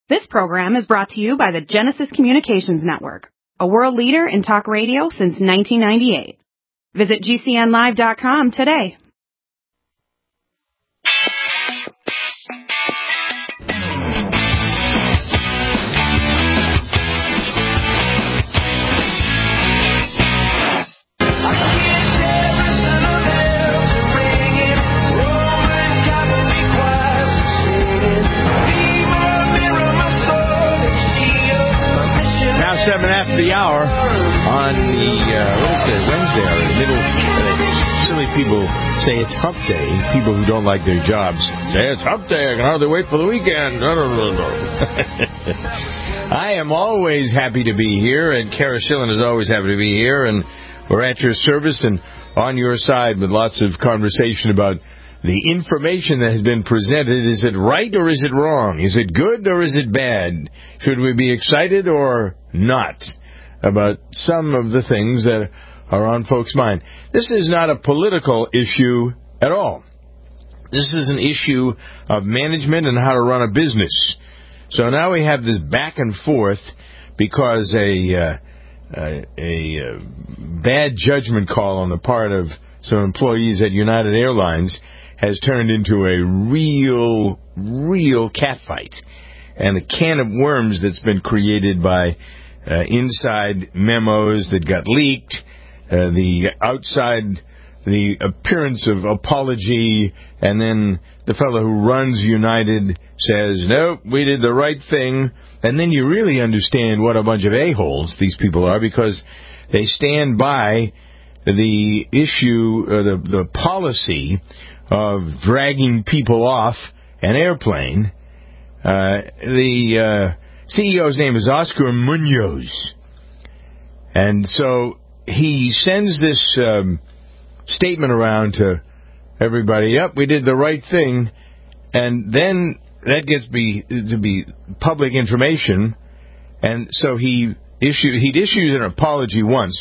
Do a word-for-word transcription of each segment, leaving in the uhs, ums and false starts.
This program is brought to you by the Genesis Communications Network, a world leader in talk radio since nineteen ninety-eight. Visit G C N live dot com today. Seven after the hour on the uh, what is it, Wednesday or middle. Uh, silly people say it's Hump Day. People who don't like their jobs say it's Hump Day. I can hardly wait for the weekend. No, no, no, no. I am always happy to be here, and Kara Schillen is always happy to be here, and we're at your service and on your side with lots of conversation about the information that has been presented. Is it right or is it wrong? Is it good or is it bad? Should we be excited or not about some of the things that are on folks' mind? This is not a political issue at all. This is an issue of management and how to run a business. So now we have this back and forth because a, uh, a, a uh, bad judgment call on the part of some employees at United Airlines has turned into a real, real catfight. And the can of worms that's been created by uh, inside memos that got leaked, uh, the outside, the appearance of apology, and then the fellow who runs United says, nope, we did the right thing. And then you really understand what a bunch of a-holes these people are, because they stand by the issue, uh, the, the policy of dragging people off an airplane. Uh, the uh, C E O's name is Oscar Munoz. And so he sends this um, statement around to everybody, yep, we did the right thing. And then that gets be, to be public information. And so he issued, he'd issued an apology once.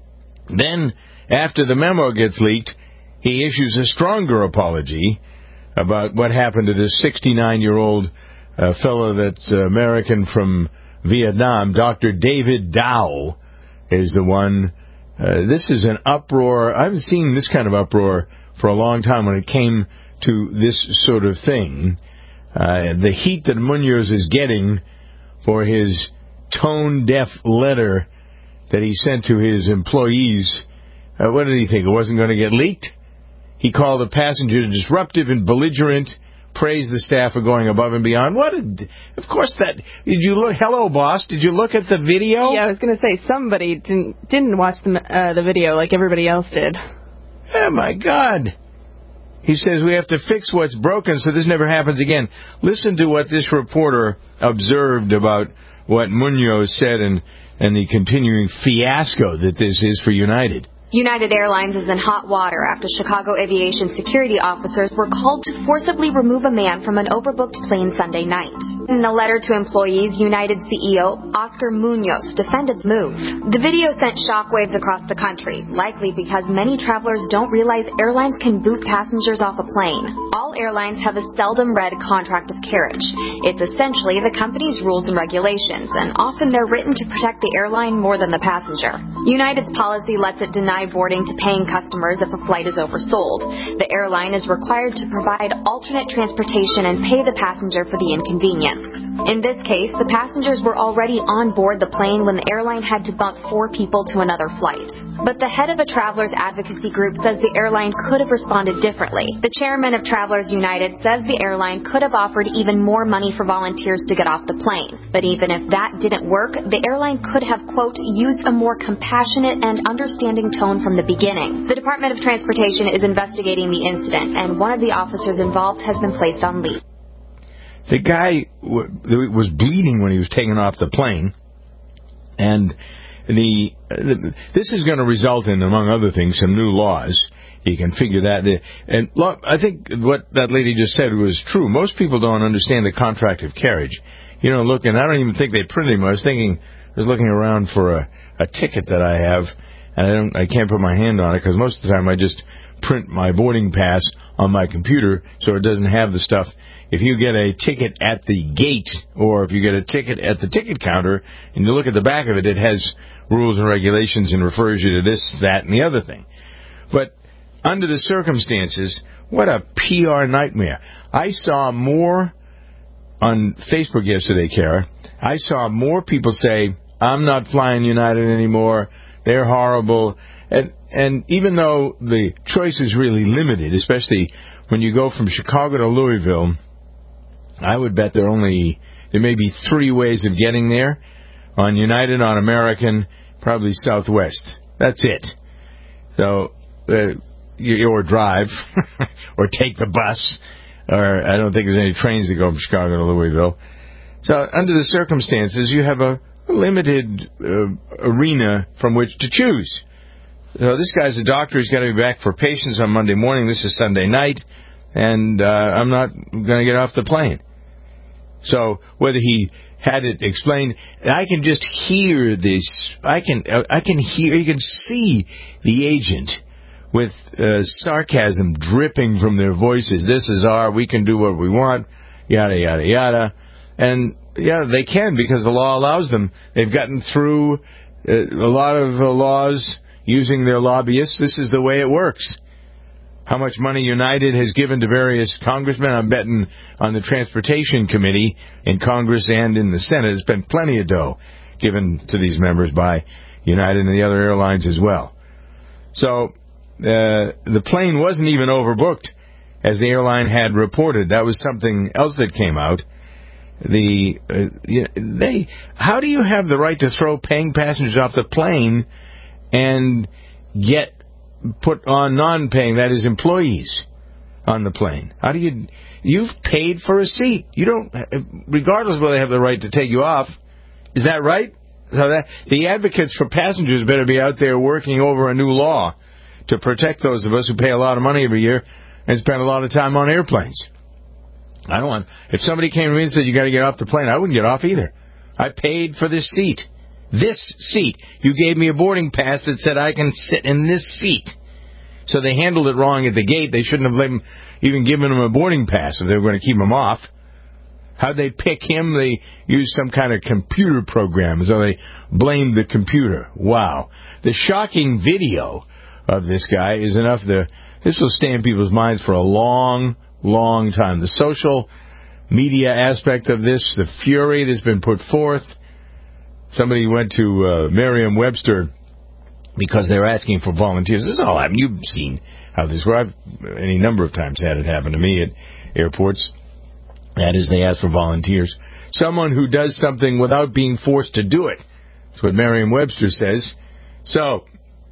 Then, after the memo gets leaked, he issues a stronger apology about what happened to this sixty-nine-year-old uh, fellow that's uh, American from Vietnam. Doctor David Dow is the one. Uh, this is an uproar. I haven't seen this kind of uproar for a long time when it came to this sort of thing. Uh, the heat that Munoz is getting for his tone-deaf letter that he sent to his employees. Uh, what did he think? It wasn't going to get leaked? He called the passenger disruptive and belligerent, praised the staff for going above and beyond. What? A, of course, that. Did you look? Hello, boss. Did you look at the video? Yeah, I was going to say somebody didn't didn't watch the uh, the video like everybody else did. Oh my God! He says we have to fix what's broken so this never happens again. Listen to what this reporter observed about what Munoz said and and the continuing fiasco that this is for United. United Airlines is in hot water after Chicago aviation security officers were called to forcibly remove a man from an overbooked plane Sunday night. In a letter to employees, United C E O Oscar Munoz defended the move. The video sent shockwaves across the country, likely because many travelers don't realize airlines can boot passengers off a plane. All airlines have a seldom read contract of carriage. It's essentially the company's rules and regulations, and often they're written to protect the airline more than the passenger. United's policy lets it deny boarding to paying customers if a flight is oversold. The airline is required to provide alternate transportation and pay the passenger for the inconvenience. In this case, the passengers were already on board the plane when the airline had to bump four people to another flight. But the head of a travelers advocacy group says the airline could have responded differently. The chairman of Travelers United says the airline could have offered even more money for volunteers to get off the plane. But even if that didn't work, the airline could have, quote, used a more compassionate and understanding tone from the beginning. The Department of Transportation is investigating the incident, and one of the officers involved has been placed on leave. The guy w- was bleeding when he was taken off the plane, and the, the this is going to result in, among other things, some new laws. You can figure that. And I think what that lady just said was true. Most people don't understand the contract of carriage. You know, look, and I don't even think they printed them. I was thinking, I was looking around for a, a ticket that I have, and I don't, I can't put my hand on it because most of the time I just print my boarding pass on my computer so it doesn't have the stuff. If you get a ticket at the gate or if you get a ticket at the ticket counter and you look at the back of it, it has rules and regulations and refers you to this, that, and the other thing. But under the circumstances, what a P R nightmare. I saw more on Facebook yesterday, Kara. I saw more people say, I'm not flying United anymore. They're horrible. And, and even though the choice is really limited, especially when you go from Chicago to Louisville, I would bet there are only, there may be three ways of getting there. On United, on American, probably Southwest. That's it. So, uh, you, or drive, or take the bus, or I don't think there's any trains that go from Chicago to Louisville. So, under the circumstances, you have a, a limited uh, arena from which to choose. So, this guy's a doctor. He's got to be back for patients on Monday morning. This is Sunday night, and uh, I'm not going to get off the plane. So, whether he had it explained, I can just hear this. I can, I can hear, you can see the agent with uh, sarcasm dripping from their voices. This is our, we can do what we want, yada, yada, yada. And, yeah, they can because the law allows them. They've gotten through uh, a lot of uh, laws using their lobbyists. This is the way it works. How much money United has given to various congressmen, I'm betting on the Transportation Committee in Congress and in the Senate. There's been plenty of dough given to these members by United and the other airlines as well. So uh, the plane wasn't even overbooked, as the airline had reported. That was something else that came out. The uh, you know, they how do you have the right to throw paying passengers off the plane and get put on non-paying, that is, employees on the plane? How do you, you've paid for a seat. You don't, regardless of whether they have the right to take you off. Is that right? So that, the advocates for passengers better be out there working over a new law to protect those of us who pay a lot of money every year and spend a lot of time on airplanes. I don't want, if somebody came to me and said, you got to get off the plane, I wouldn't get off either. I paid for this seat. This seat. You gave me a boarding pass that said I can sit in this seat. So they handled it wrong at the gate. They shouldn't have let him, even given him a boarding pass if they were going to keep him off. How'd they pick him? They used some kind of computer program, so they blamed the computer. Wow. The shocking video of this guy is enough to, this will stay in people's minds for a long, long time. The social media aspect of this, the fury that's been put forth. Somebody went to uh, Merriam-Webster because they were asking for volunteers. This is all happened. You've seen how this works. I've any number of times had it happen to me at airports. That is, they ask for volunteers. Someone who does something without being forced to do it. That's what Merriam-Webster says. So,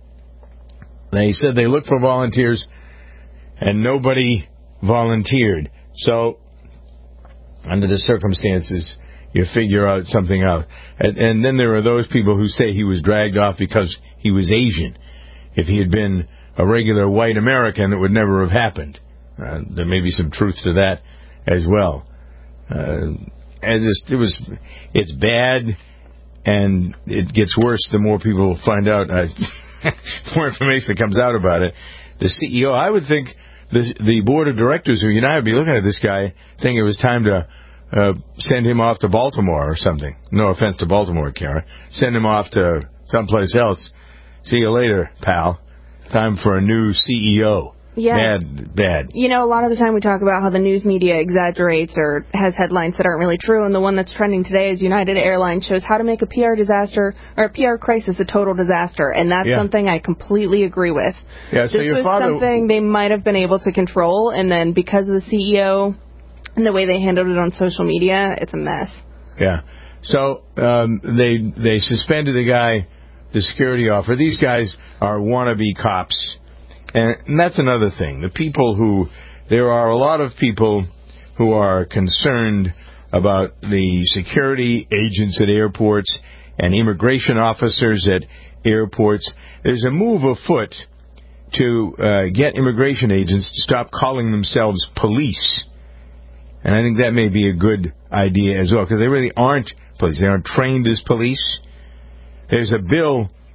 they said they looked for volunteers, and nobody volunteered. So, under the circumstances, you figure out something out. And, and then there are those people who say he was dragged off because he was Asian. If he had been a regular white American, it would never have happened. Uh, there may be some truth to that as well. Uh, as it was, it's bad, and it gets worse the more people find out. Uh, more information that comes out about it. The C E O, I would think the the board of directors of United would be looking at this guy, thinking it was time to Uh, send him off to Baltimore or something. No offense to Baltimore, Kara. Send him off to someplace else. See you later, pal. Time for a new C E O. Yeah. Bad, bad. You know, a lot of the time we talk about how the news media exaggerates or has headlines that aren't really true, and the one that's trending today is United Airlines shows how to make a P R disaster, or a P R crisis, a total disaster, and that's yeah. something I completely agree with. Yeah, so this your was father... something they might have been able to control, and then because of the C E O and the way they handled it on social media, it's a mess. Yeah. So um, they they suspended the guy, the security officer. These guys are wannabe cops. And, and that's another thing. The people who, there are a lot of people who are concerned about the security agents at airports and immigration officers at airports. There's a move afoot to uh, get immigration agents to stop calling themselves police. And I think that may be a good idea as well, because they really aren't police. They aren't trained as police. There's a bill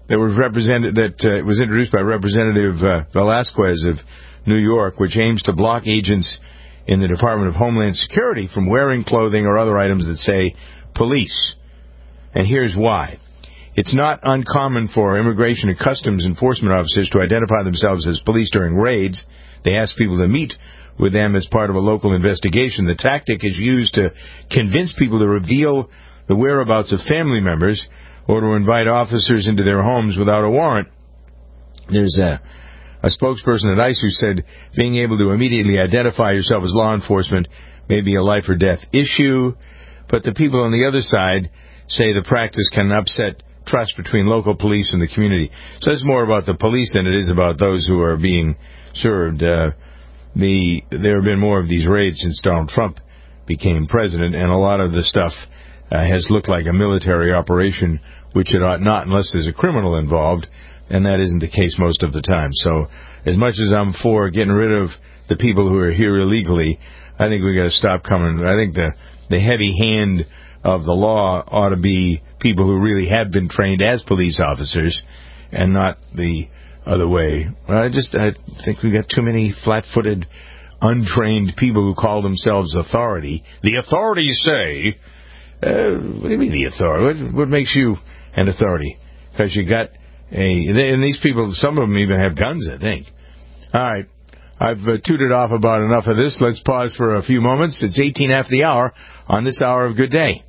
that was represented that uh, was introduced by Representative uh, Velasquez of New York, which aims to block agents in the Department of Homeland Security from wearing clothing or other items that say police. And here's why. It's not uncommon for Immigration and Customs Enforcement officers to identify themselves as police during raids. They ask people to meet with them as part of a local investigation. The tactic is used to convince people to reveal the whereabouts of family members or to invite officers into their homes without a warrant. There's a, a spokesperson at ICE who said being able to immediately identify yourself as law enforcement may be a life or death issue, but the people on the other side say the practice can upset trust between local police and the community. So it's more about the police than it is about those who are being served. Uh, the there have been more of these raids since Donald Trump became president, and a lot of the stuff uh, has looked like a military operation, which it ought not unless there's a criminal involved, and that isn't the case most of the time. So as much as I'm for getting rid of the people who are here illegally, I think we've got to stop coming. I think the, the heavy hand of the law ought to be people who really have been trained as police officers and not the other way. I just I think we've got too many flat-footed, untrained people who call themselves authority. The authorities say, uh, what do you mean the authority? What, what makes you an authority? Because you got a, and these people, some of them even have guns, I think. All right. I've uh, tooted off about enough of this. Let's pause for a few moments. It's eighteen after the hour on this hour of Good Day.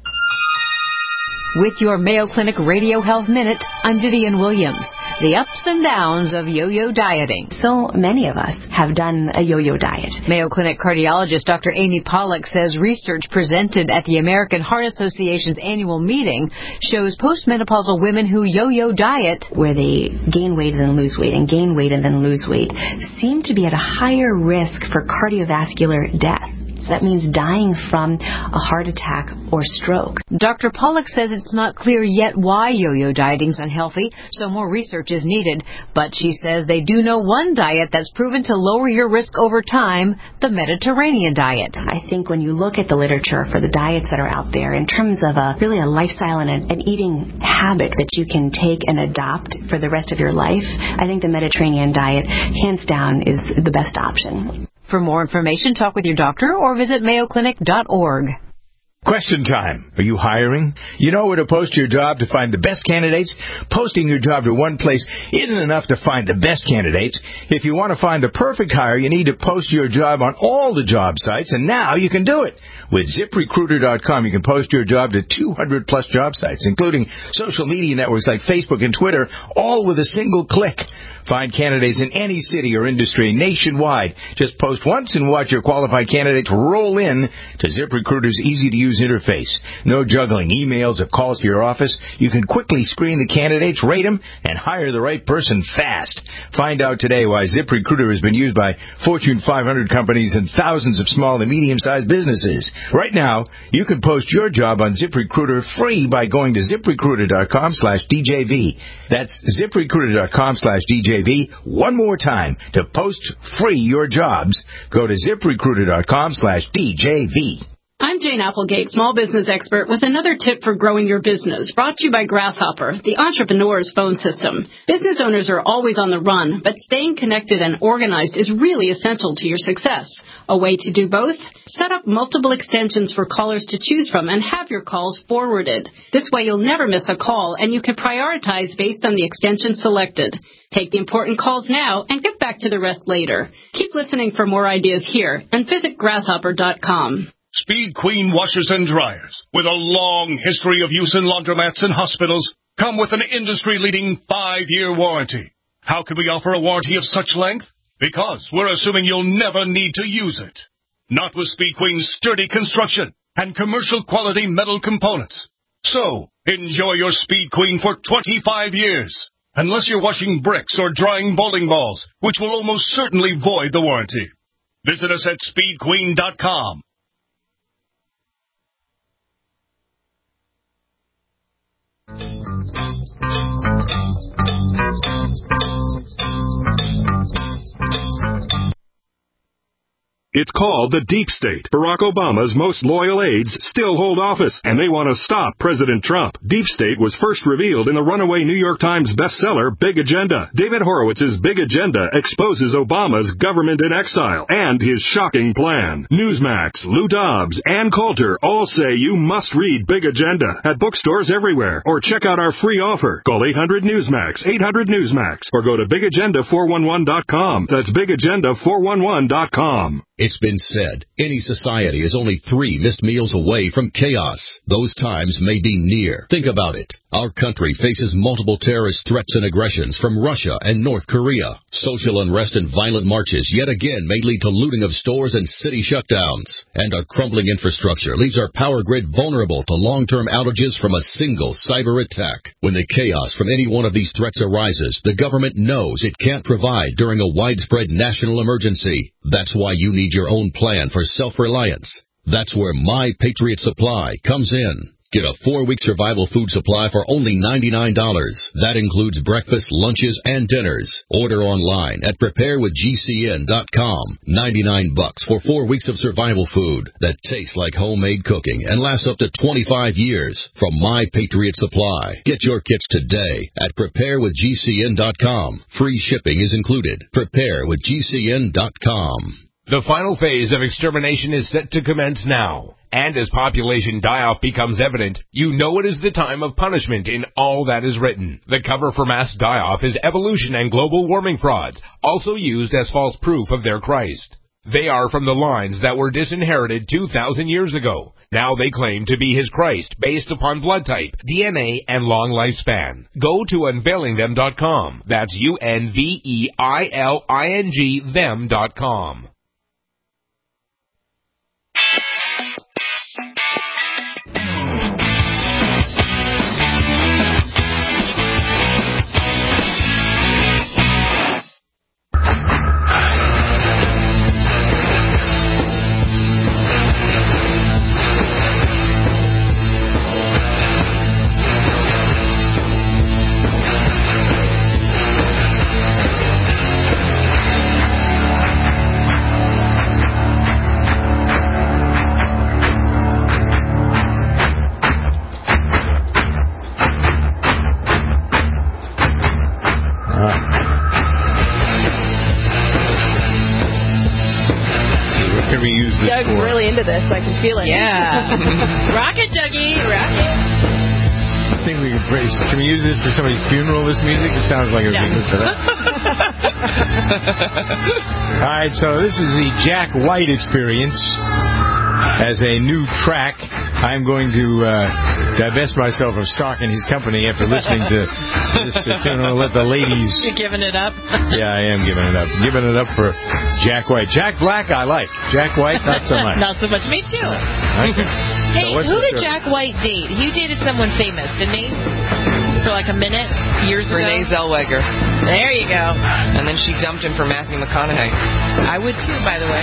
With your Mayo Clinic Radio Health Minute, I'm Vivian Williams. The ups and downs of yo-yo dieting. So many of us have done a yo-yo diet. Mayo Clinic cardiologist Doctor Amy Pollack says research presented at the American Heart Association's annual meeting shows postmenopausal women who yo-yo diet, where they gain weight and then lose weight and gain weight and then lose weight, seem to be at a higher risk for cardiovascular death. So that means dying from a heart attack or stroke. Doctor Pollack says it's not clear yet why yo-yo dieting is unhealthy, so more research is needed. But she says they do know one diet that's proven to lower your risk over time, the Mediterranean diet. I think when you look at the literature for the diets that are out there, in terms of a really a lifestyle and a, an eating habit that you can take and adopt for the rest of your life, I think the Mediterranean diet, hands down, is the best option. For more information, talk with your doctor or visit mayo clinic dot org. Question time. Are you hiring? You know where to post your job to find the best candidates? Posting your job to one place isn't enough to find the best candidates. If you want to find the perfect hire, you need to post your job on all the job sites, and now you can do it. With zip recruiter dot com, you can post your job to two hundred plus job sites, including social media networks like Facebook and Twitter, all with a single click. Find candidates in any city or industry nationwide. Just post once and watch your qualified candidates roll in to ZipRecruiter's easy-to-use interface. No juggling emails or calls to your office. You can quickly screen the candidates, rate them, and hire the right person fast. Find out today why ZipRecruiter has been used by Fortune five hundred companies and thousands of small and medium-sized businesses. Right now, you can post your job on ZipRecruiter free by going to zip recruiter dot com slash D J V. That's zip recruiter dot com slash D J V. One more time. To post free your jobs, go to zip recruiter dot com slash D J V. I'm Jane Applegate, small business expert, with another tip for growing your business, brought to you by Grasshopper, the entrepreneur's phone system. Business owners are always on the run, but staying connected and organized is really essential to your success. A way to do both? Set up multiple extensions for callers to choose from and have your calls forwarded. This way you'll never miss a call, and you can prioritize based on the extension selected. Take the important calls now and get back to the rest later. Keep listening for more ideas here, and visit grasshopper dot com. Speed Queen washers and dryers, with a long history of use in laundromats and hospitals, come with an industry-leading five-year warranty. How can we offer a warranty of such length? Because we're assuming you'll never need to use it. Not with Speed Queen's sturdy construction and commercial-quality metal components. So, enjoy your Speed Queen for twenty-five years. Unless you're washing bricks or drying bowling balls, which will almost certainly void the warranty. Visit us at speed queen dot com. It's called the Deep State. Barack Obama's most loyal aides still hold office, and they want to stop President Trump. Deep State was first revealed in the runaway New York Times bestseller, Big Agenda. David Horowitz's Big Agenda exposes Obama's government in exile and his shocking plan. Newsmax, Lou Dobbs, Ann Coulter all say you must read Big Agenda at bookstores everywhere, or check out our free offer. Call eight hundred Newsmax, eight hundred Newsmax, or go to big agenda four one one dot com. That's big agenda four one one dot com. It's been said, any society is only three missed meals away from chaos. Those times may be near. Think about it. Our country faces multiple terrorist threats and aggressions from Russia and North Korea. Social unrest and violent marches yet again may lead to looting of stores and city shutdowns. And our crumbling infrastructure leaves our power grid vulnerable to long-term outages from a single cyber attack. When the chaos from any one of these threats arises, the government knows it can't provide during a widespread national emergency. That's why you need your own plan for self-reliance. That's where My Patriot Supply comes in. Get a four-week survival food supply for only ninety-nine dollars. That includes breakfast, lunches, and dinners. Order online at prepare with G C N dot com. ninety-nine bucks for four weeks of survival food that tastes like homemade cooking and lasts up to twenty-five years from My Patriot Supply. Get your kits today at prepare with G C N dot com. Free shipping is included. prepare with G C N dot com. The final phase of extermination is set to commence now. And as population die-off becomes evident, you know it is the time of punishment in all that is written. The cover for mass die-off is evolution and global warming frauds, also used as false proof of their Christ. They are from the lines that were disinherited two thousand years ago. Now they claim to be his Christ based upon blood type, D N A, and long lifespan. Go to unveiling them dot com. That's U N V E I L I N G them dot com. Doug's really into this. I can feel it. Yeah. Rock it, Dougie. Rock it. I think we can praise. Can we use this for somebody's funeral, this music? It sounds like it would be good for that. All right, so this is the Jack White Experience. As a new track, I'm going to uh, divest myself of stock in his company after listening to this uh, tune. I'll let the ladies... You're giving it up? Yeah, I am giving it up. Giving it up for Jack White. Jack Black, I like. Jack White, not so much. Not so much. Me too. Okay. Hey, so who did Jack White date? He dated someone famous, didn't he? For like a minute, years Renee ago? Renee Zellweger. There you go. And then she dumped him for Matthew McConaughey. I would too, by the way.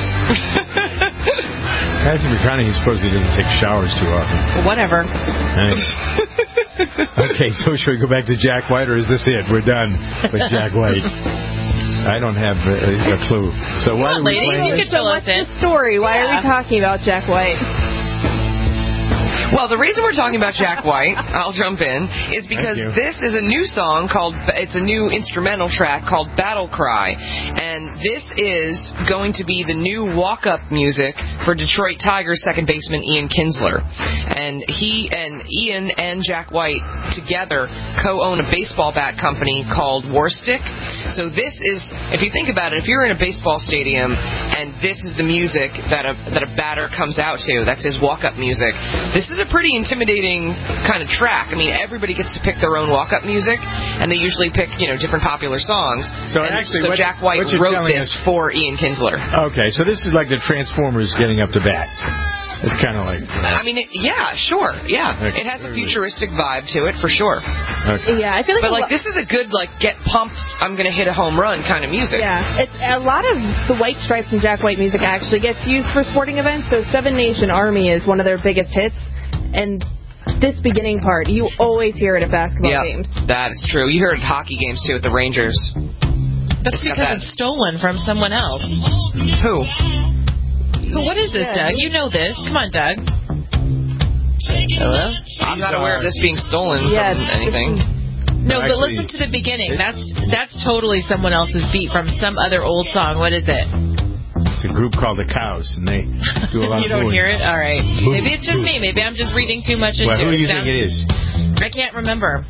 Matthew McConaughey supposedly doesn't take showers too often. Whatever. Nice. Okay, so should we go back to Jack White, or is this it? We're done with Jack White. I don't have a, a clue. So why Come on, are we ladies, playing you this? could fill us in. Story. Why Yeah. are we talking about Jack White? Well, the reason we're talking about Jack White, I'll jump in, is because this is a new song called, it's a new instrumental track called Battle Cry. And this is going to be the new walk-up music for Detroit Tigers second baseman Ian Kinsler. And he and Ian and Jack White together co-own a baseball bat company called Warstick. So this is, if you think about it, if you're in a baseball stadium and this is the music that a, that a batter comes out to, that's his walk-up music, this is a pretty intimidating kind of track. I mean, everybody gets to pick their own walk-up music, and they usually pick, you know, different popular songs. So and actually, so what, Jack White what you're wrote telling this us, for Ian Kinsler. Okay, so this is like the Transformers getting up to bat. It's kind of like... I mean, it, yeah, sure, yeah. Okay. It has a futuristic vibe to it, for sure. Okay. Yeah, I feel like... But, a like, lo- this is a good, like, get pumped, I'm going to hit a home run kind of music. Yeah, it's a lot of the White Stripes and Jack White music actually gets used for sporting events. So Seven Nation Army is one of their biggest hits, and this beginning part, you always hear it at basketball Yep, games. that is true. You heard it at hockey games, too, at the Rangers. That's It's got because that- it's stolen from someone else. Who? But what is this, Yeah. Doug? You know this. Come on, Doug. Hello? I'm not aware of this being stolen Yeah, from anything. No, but Actually, listen to the beginning. That's that's totally someone else's beat from some other old song. What is it? It's a group called the Cows, and they do a lot You of don't booing. hear it? All right. Maybe it's just me. Maybe I'm just reading too much into Well, who do it. you think it is? I can't remember.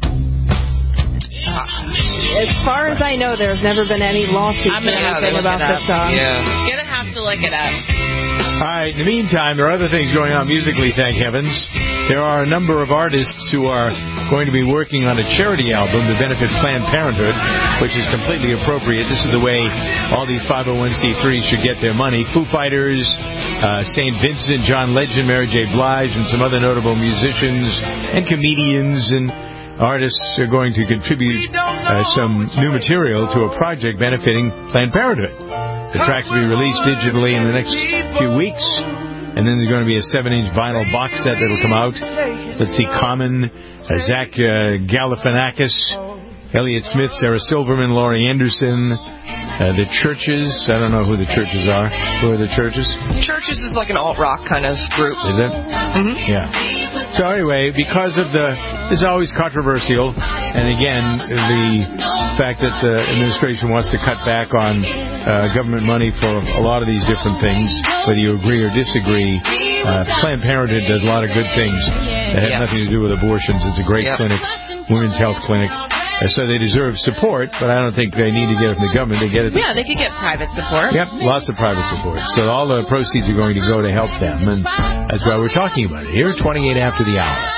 As far as I know, there's never been any lawsuits I'm or gonna have to anything look about it up. this song. Yeah. Gonna have to look it up. All right, in the meantime, there are other things going on musically, thank heavens. There are a number of artists who are going to be working on a charity album to benefit Planned Parenthood, which is completely appropriate. This is the way all these five oh one c threes should get their money. Foo Fighters, uh, Saint Vincent, John Legend, Mary J. Blige, and some other notable musicians and comedians and artists are going to contribute uh, some new material to a project benefiting Planned Parenthood. The track will be released digitally in the next few weeks, and then there's going to be a seven-inch vinyl box set that'll come out. Let's see, Common, uh, Zach uh, Galifianakis, Elliott Smith, Sarah Silverman, Laurie Anderson, uh, the Churches. I don't know who the Churches are. Who are the Churches? Churches is like an alt-rock kind of group. Is it? Mm-hmm. Yeah. So anyway, because of the, it's always controversial, and again, the fact that the administration wants to cut back on uh, government money for a lot of these different things, whether you agree or disagree, uh, Planned Parenthood does a lot of good things that have Yes. nothing to do with abortions. It's a great Yep. clinic, women's health clinic. Uh, so they deserve support, but I don't think they need to get it from the government. They get it. Yeah, they could get private support. Yep, lots of private support. So all the proceeds are going to go to help them, and that's why we're talking about it here, twenty-eight after the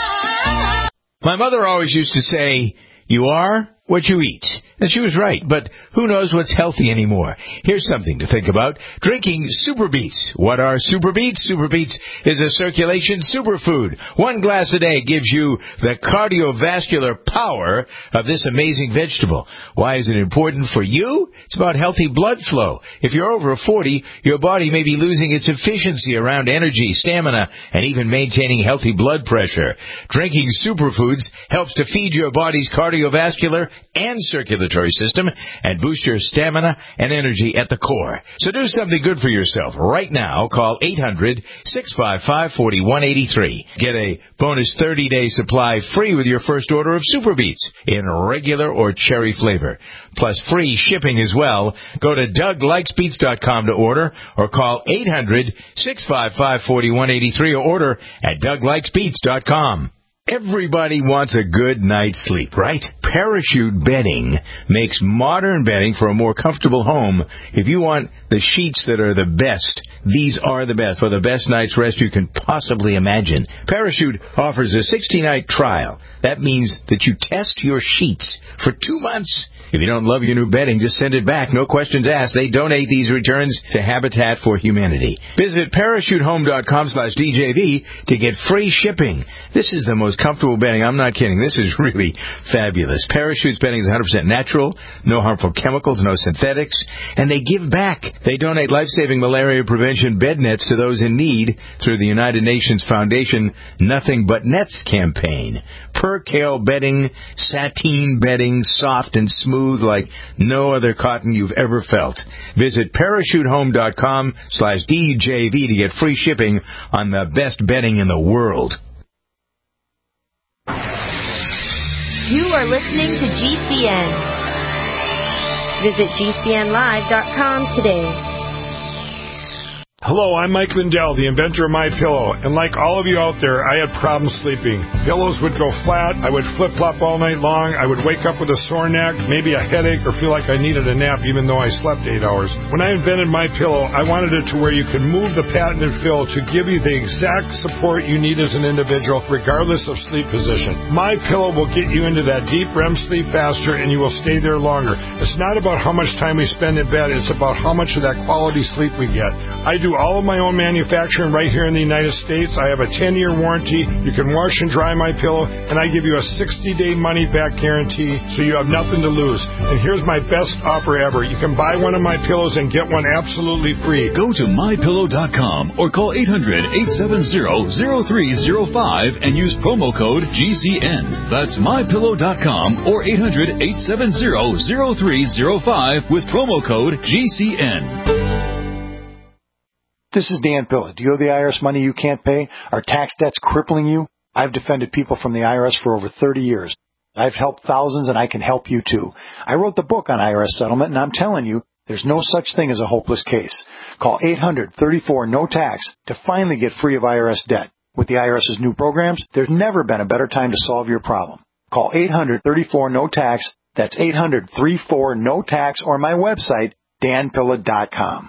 hour. My mother always used to say, "You are what you eat." And she was right, but who knows what's healthy anymore? Here's something to think about. Drinking Super Beets. What are Super Beets? Super Beets is a circulation superfood. One glass a day gives you the cardiovascular power of this amazing vegetable. Why is it important for you? It's about healthy blood flow. If you're over forty, your body may be losing its efficiency around energy, stamina, and even maintaining healthy blood pressure. Drinking superfoods helps to feed your body's cardiovascular and circulatory system and boost your stamina and energy at the core. So do something good for yourself right now. Call eight hundred, six five five, four one eight three. Get a bonus thirty-day supply free with your first order of Super Beets in regular or cherry flavor. Plus free shipping as well. Go to Doug Likes Beets dot com to order or call eight hundred, six five five, four one eight three or order at Doug Likes Beets dot com. Everybody wants a good night's sleep, right? Parachute bedding makes modern bedding for a more comfortable home. If you want the sheets that are the best, these are the best for the best night's rest you can possibly imagine. Parachute offers a sixty-night trial. That means that you test your sheets for two months. If you don't love your new bedding, just send it back. No questions asked. They donate these returns to Habitat for Humanity. Visit parachute home dot com slash D J V to get free shipping. This is the most comfortable bedding. I'm not kidding. This is really fabulous. Parachute's bedding is one hundred percent natural, no harmful chemicals, no synthetics, and they give back. They donate life-saving malaria prevention bed nets to those in need through the United Nations Foundation Nothing But Nets campaign. Percale bedding, sateen bedding, soft and smooth like no other cotton you've ever felt. Visit parachute home dot com slash D J V to get free shipping on the best bedding in the world. You are listening to G C N. Visit G C N live dot com today. Hello, I'm Mike Lindell, the inventor of MyPillow, and like all of you out there, I had problems sleeping. Pillows would go flat, I would flip-flop all night long, I would wake up with a sore neck, maybe a headache, or feel like I needed a nap even though I slept eight hours. When I invented MyPillow, I wanted it to where you can move the patented fill to give you the exact support you need as an individual, regardless of sleep position. MyPillow will get you into that deep R E M sleep faster, and you will stay there longer. It's not about how much time we spend in bed, it's about how much of that quality sleep we get. I do all of my own manufacturing right here in the United States. I have a ten-year warranty. You can wash and dry my pillow, and I give you a sixty-day money-back guarantee, so you have nothing to lose. And here's my best offer ever. You can buy one of my pillows and get one absolutely free. Go to my pillow dot com or call eight hundred, eight seven zero, zero three zero five and use promo code G C N. That's my pillow dot com or eight hundred, eight seven zero, zero three zero five with promo code G C N. This is Dan Pilla. Do you owe the I R S money you can't pay? Are tax debts crippling you? I've defended people from the I R S for over thirty years. I've helped thousands, and I can help you too. I wrote the book on I R S settlement, and I'm telling you, there's no such thing as a hopeless case. Call eight hundred, thirty-four, no tax to finally get free of I R S debt. With the IRS's new programs, there's never been a better time to solve your problem. Call eight hundred, thirty-four, no tax. That's eight hundred, thirty-four, no tax, or my website, dan pilla dot com.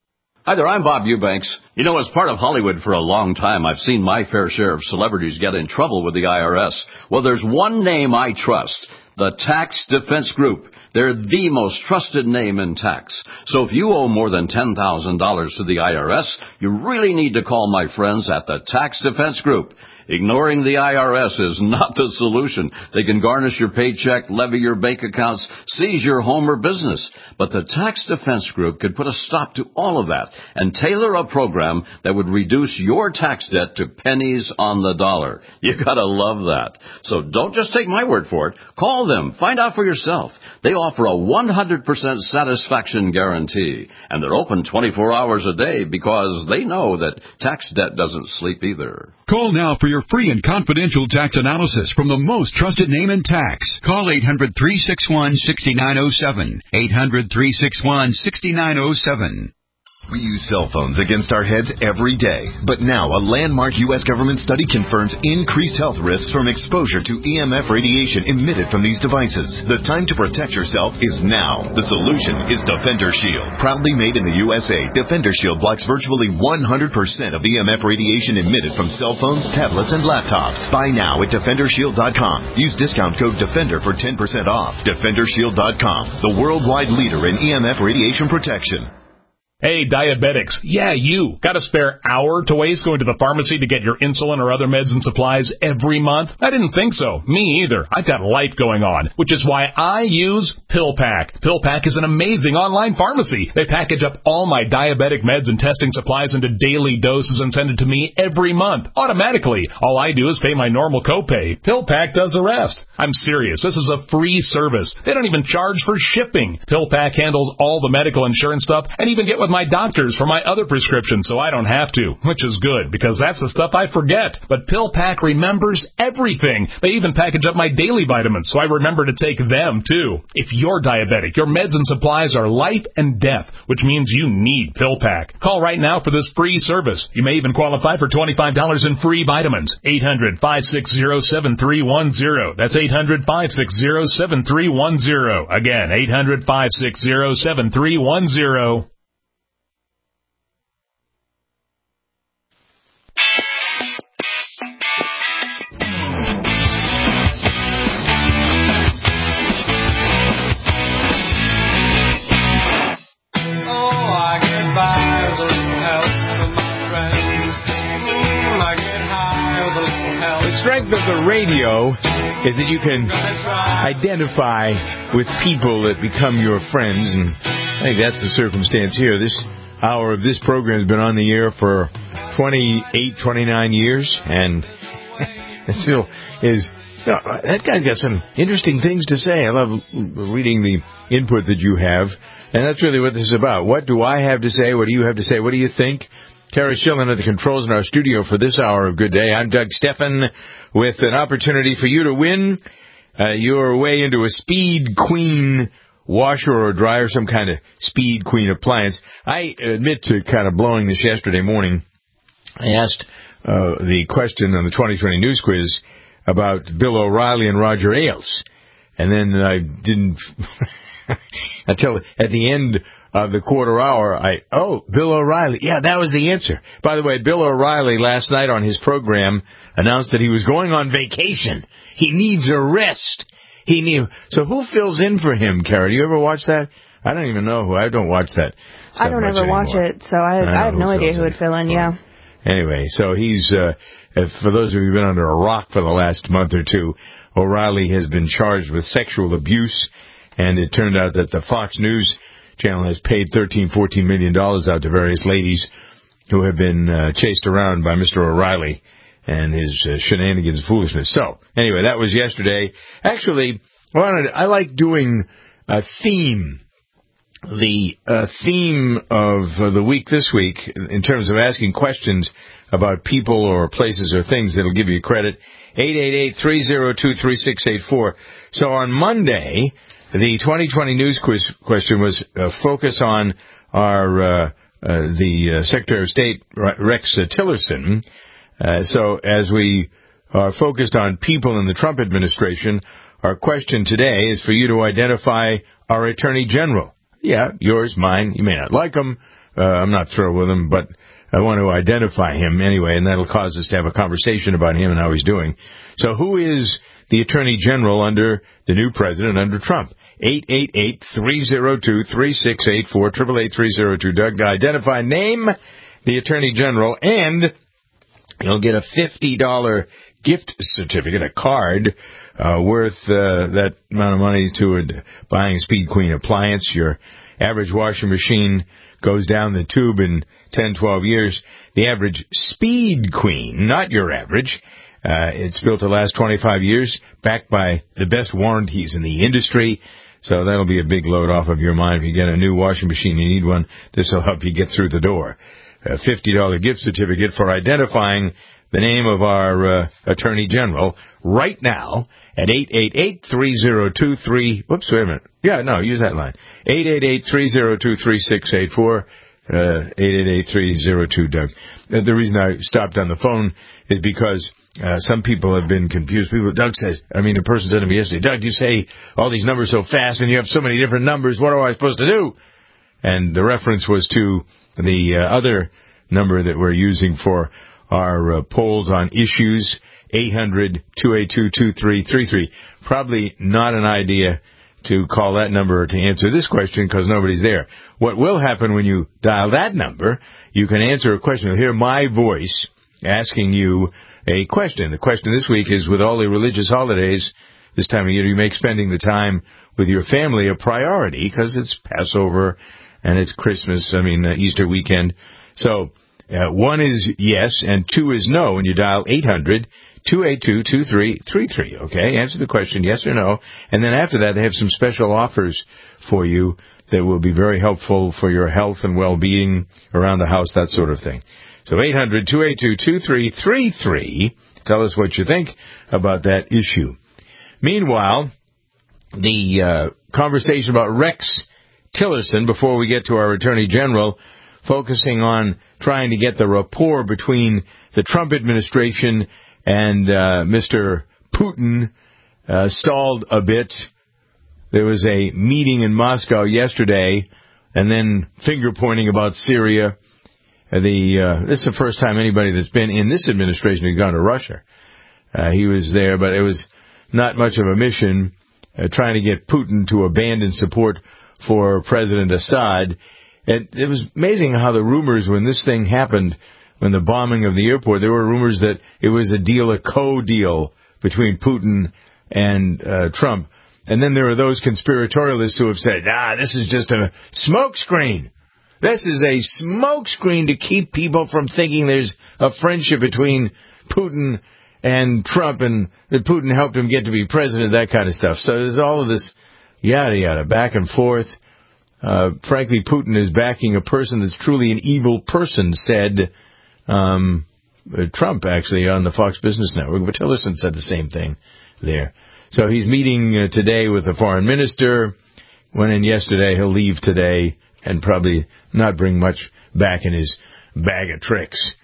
Hi there, I'm Bob Eubanks. You know, as part of Hollywood for a long time, I've seen my fair share of celebrities get in trouble with the I R S. Well, there's one name I trust, the Tax Defense Group. They're the most trusted name in tax. So if you owe more than ten thousand dollars to the I R S, you really need to call my friends at the Tax Defense Group. Ignoring the I R S is not the solution. They can garnish your paycheck, levy your bank accounts, seize your home or business. But the Tax Defense Group could put a stop to all of that and tailor a program that would reduce your tax debt to pennies on the dollar. You gotta love that. So don't just take my word for it. Call them. Find out for yourself. They offer a one hundred percent satisfaction guarantee. And they're open twenty-four hours a day because they know that tax debt doesn't sleep either. Call now for your free and confidential tax analysis from the most trusted name in tax. Call eight hundred, three six one, six nine zero seven. eight hundred, three six one, six nine zero seven. We use cell phones against our heads every day. But now a landmark U S government study confirms increased health risks from exposure to E M F radiation emitted from these devices. The time to protect yourself is now. The solution is Defender Shield. Proudly made in the U S A, Defender Shield blocks virtually one hundred percent of E M F radiation emitted from cell phones, tablets, and laptops. Buy now at defender shield dot com. Use discount code DEFENDER for ten percent off. defender shield dot com, the worldwide leader in E M F radiation protection. Hey, diabetics. Yeah, you. Got a spare hour to waste going to the pharmacy to get your insulin or other meds and supplies every month? I didn't think so. Me either. I've got life going on, which is why I use PillPack. PillPack is an amazing online pharmacy. They package up all my diabetic meds and testing supplies into daily doses and send it to me every month, automatically. All I do is pay my normal copay. PillPack does the rest. I'm serious. This is a free service. They don't even charge for shipping. PillPack handles all the medical insurance stuff and even get with my doctors for my other prescriptions, so I don't have to, which is good, because that's the stuff I forget. But PillPack remembers everything. They even package up my daily vitamins, so I remember to take them, too. If you're diabetic, your meds and supplies are life and death, which means you need PillPack. Call right now for this free service. You may even qualify for twenty-five dollars in free vitamins. eight hundred, five six zero, seven three one zero. That's eight hundred, five six zero, seven three one zero. Again, eight hundred, five six zero, seven three one zero. The strength of the radio is that you can identify with people that become your friends, and I think that's the circumstance here. This hour of this program has been on the air for twenty-eight, twenty-nine years, and it still is. You know, that guy's got some interesting things to say. I love reading the input that you have, and that's really what this is about. What do I have to say? What do you have to say? What do you think? Tara Schillen at the controls in our studio for this hour of Good Day. I'm Doug Steffen with an opportunity for you to win uh, your way into a Speed Queen washer or dryer, some kind of Speed Queen appliance. I admit to kind of blowing this yesterday morning. I asked uh, the question on the twenty twenty News Quiz about Bill O'Reilly and Roger Ailes. And then I didn't, until at the end of the quarter hour, I, oh, Bill O'Reilly. Yeah, that was the answer. By the way, Bill O'Reilly last night on his program announced that he was going on vacation. He needs a rest. He knew. So who fills in for him, Kara? Do you ever watch that? I don't even know who. I don't watch that. I don't ever anymore. watch it, so I, I, I have no idea who would fill in, yeah. Anyway, so he's, uh, for those of you who've been under a rock for the last month or two, O'Reilly has been charged with sexual abuse, and it turned out that the Fox News channel has paid thirteen, fourteen million dollars out to various ladies who have been uh, chased around by Mister O'Reilly and his uh, shenanigans and foolishness. So, anyway, that was yesterday. Actually, I, wanted, I like doing a theme the uh, theme of uh, the week this week, in terms of asking questions about people or places or things that'll give you credit, eight eight eight, three oh two, three six eight four. So on Monday, the twenty twenty news quiz question was uh, focus on our uh, uh, the uh, Secretary of State, Rex Tillerson. Uh, so as we are focused on people in the Trump administration, our question today is for you to identify our Attorney General. Yeah, yours, mine. You may not like him. Uh, I'm not thrilled with him, but I want to identify him anyway, and that'll cause us to have a conversation about him and how he's doing. So who is the Attorney General under the new president, under Trump? eight eight eight, three oh two, three six eight four, eight eight eight, three oh two, Doug. Identify, name the Attorney General, and you'll get a fifty dollars gift certificate, a card, Uh, worth uh, that amount of money to a buying Speed Queen appliance. Your average washing machine goes down the tube in ten, twelve years. The average Speed Queen, not your average, uh, it's built to last twenty-five years, backed by the best warranties in the industry. So that'll be a big load off of your mind. If you get a new washing machine, you need one, this will help you get through the door. A fifty dollars gift certificate for identifying the name of our uh, Attorney General right now at eight eight eight, three oh two, three... Whoops, wait a minute. Yeah, no, use that line. eight eight eight, three oh two, three six eight four, uh, eight eight eight, three oh two, Doug. Uh, the reason I stopped on the phone is because uh, some people have been confused. People, Doug says, I mean, a person said to me yesterday, Doug, you say all these numbers so fast and you have so many different numbers. What am I supposed to do? And the reference was to the uh, other number that we're using for our uh, polls on issues, eight hundred, two eight two, two three three three. Probably not an idea to call that number to answer this question because nobody's there. What will happen when you dial that number, you can answer a question. You'll hear my voice asking you a question. The question this week is, with all the religious holidays this time of year, do you make spending the time with your family a priority? Because it's Passover and it's Christmas, I mean, uh, Easter weekend. So, Uh, one is yes, and two is no, and you dial eight hundred, two eight two, two three three three, okay? Answer the question, yes or no, and then after that, they have some special offers for you that will be very helpful for your health and well-being around the house, that sort of thing. So eight hundred, two eight two, two three three three, tell us what you think about that issue. Meanwhile, the uh, conversation about Rex Tillerson, before we get to our Attorney General, focusing on trying to get the rapport between the Trump administration and uh, Mister Putin uh, stalled a bit. There was a meeting in Moscow yesterday, and then finger-pointing about Syria. The uh, this is the first time anybody that's been in this administration has gone to Russia. Uh, he was there, but it was not much of a mission uh, trying to get Putin to abandon support for President Assad. And it was amazing how the rumors, when this thing happened, when the bombing of the airport, there were rumors that it was a deal, a co-deal between Putin and uh, Trump. And then there are those conspiratorialists who have said, ah, this is just a smokescreen. This is a smokescreen to keep people from thinking there's a friendship between Putin and Trump and that Putin helped him get to be president, that kind of stuff. So there's all of this yada yada, back and forth. Uh, frankly, Putin is backing a person that's truly an evil person, said um, uh, Trump, actually, on the Fox Business Network. But Tillerson said the same thing there. So he's meeting uh, today with the foreign minister. Went in yesterday. He'll leave today and probably not bring much back in his bag of tricks.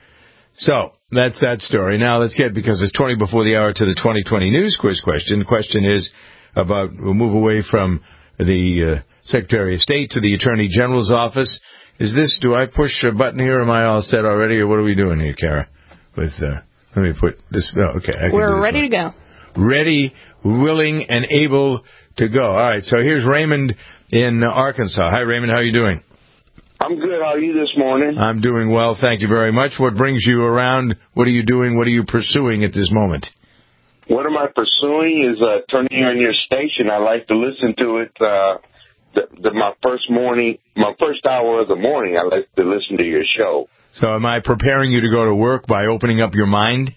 So that's that story. Now let's get, because it's twenty before the hour, to the twenty twenty news quiz question. The question is about, we'll move away from the uh, Secretary of State to the Attorney General's office. Is this, do I push a button here, or am I all set already, or what are we doing here, Kara? With, uh, let me put this, oh, okay. I can We're ready one. to go. Ready, willing, and able to go. All right, so here's Raymond in Arkansas. Hi, Raymond, how are you doing? I'm good. How are you this morning? I'm doing well, thank you very much. What brings you around? What are you doing? What are you pursuing at this moment? What am I pursuing is uh, turning on your station. I like to listen to it. Uh, the, the, my first morning, my first hour of the morning, I like to listen to your show. So am I preparing you to go to work by opening up your mind?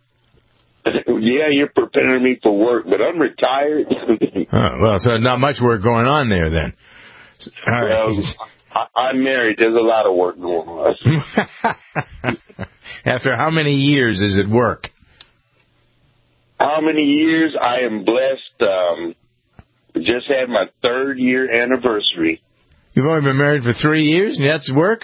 Yeah, you're preparing me for work, but I'm retired. Oh, well, so not much work going on there then. All right. Well, I, I'm married. There's a lot of work going on. After how many years is it work? How many years? I am blessed. Um, just had my third year anniversary. You've only been married for three years, and that's work?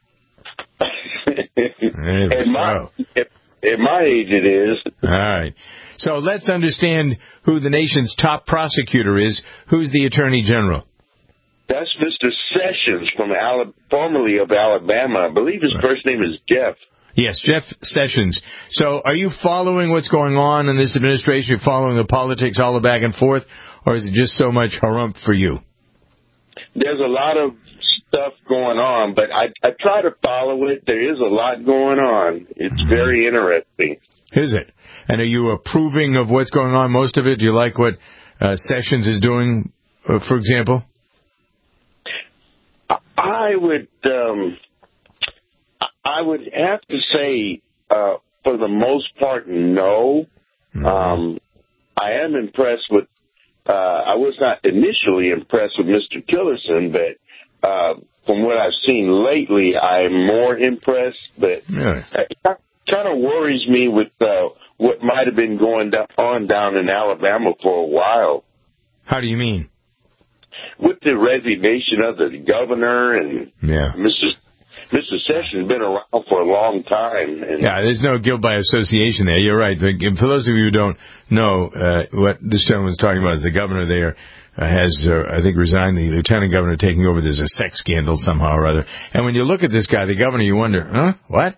at, my, at, at my age, it is. All right. So let's understand who the nation's top prosecutor is. Who's the Attorney General? That's Mister Sessions, from Alabama, formerly of Alabama. I believe his right. first name is Jeff. Yes, Jeff Sessions. So are you following what's going on in this administration? You're following the politics, all the back and forth? Or is it just so much harumph for you? There's a lot of stuff going on, but I, I try to follow it. There is a lot going on. It's mm-hmm. very interesting. Is it? And are you approving of what's going on, most of it? Do you like what uh, Sessions is doing, uh, for example? I would... Um, I would have to say, uh, for the most part, no. Mm-hmm. Um, I am impressed with, uh, I was not initially impressed with Mister Tillerson, but uh, from what I've seen lately, I'm more impressed. But really? it kind of worries me with uh, what might have been going on down in Alabama for a while. How do you mean? With the resignation of the governor and yeah. Mister Mister Sessions has been around for a long time. And yeah, there's no guilt by association there. You're right. For those of you who don't know, uh, what this gentleman's talking about is the governor there uh, has, uh, I think, resigned. The lieutenant governor taking over. There's a sex scandal somehow or other. And when you look at this guy, the governor, you wonder, huh? What?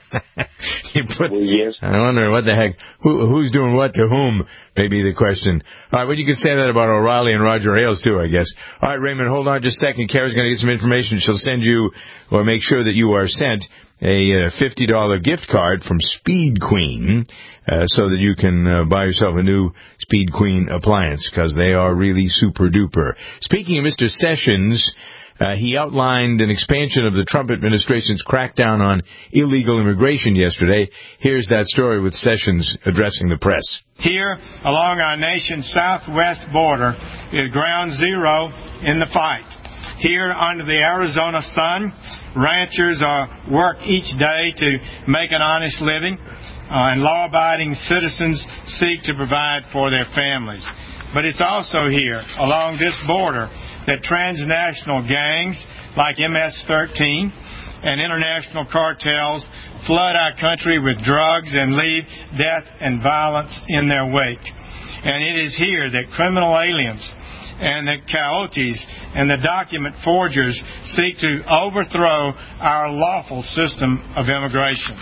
you put, well, yes. I wonder what the heck, who, who's doing what to whom, may be the question. All right, well, you can say that about O'Reilly and Roger Ailes, too, I guess. All right, Raymond, hold on just a second. Carrie's going to get some information. She'll send you, or make sure that you are sent, a uh, fifty dollars gift card from Speed Queen, uh, so that you can uh, buy yourself a new Speed Queen appliance, because they are really super duper. Speaking of Mister Sessions, uh, he outlined an expansion of the Trump administration's crackdown on illegal immigration yesterday. Here's that story with Sessions addressing the press. Here, along our nation's southwest border, is ground zero in the fight. Here, under the Arizona sun, ranchers are work each day to make an honest living, uh, and law-abiding citizens seek to provide for their families. But it's also here, along this border, that transnational gangs like M S thirteen and international cartels flood our country with drugs and leave death and violence in their wake. And it is here that criminal aliens and the coyotes and the document forgers seek to overthrow our lawful system of immigration.